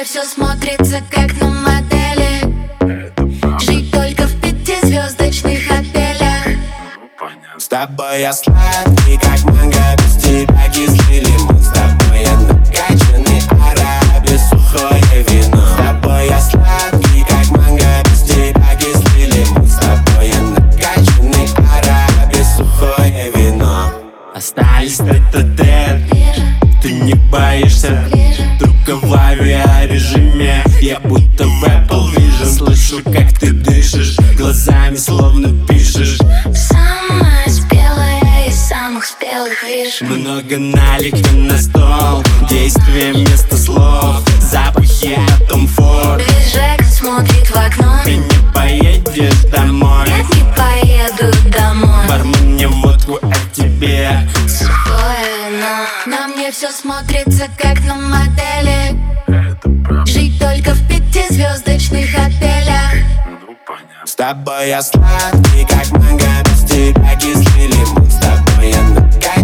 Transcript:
мне все смотрится как на модели. Жить только в 5-звездочных отелях. С тобой я сладкий, как манго, без тебя кислый лимон. С тобой я накачанный араб, без сухое вино. С тобой я сладкий, как манго, без тебя кислый лимон. С тобой я накачанный араб, без сухое вино. Остались тет-а-тет, ты не боишься? Только в авиарежиме, я будто в Apple Vision. Слышу, как ты дышишь, глазами словно пишешь. Самая спелая из самых спелых вишен. Много налика на стол, действие вместо слов. Запахи от Tom Ford. Весь Жека смотрит в окно. Ты не поедешь домой? Нет, не поеду домой. Бармен мне водку, а тебе сухое вино. На мне все смотрится как на модели. Жить только в 5-звездочных отелях. С тобой я сладкий, как манго, без тебя кислый лимон. С тобой я накачанный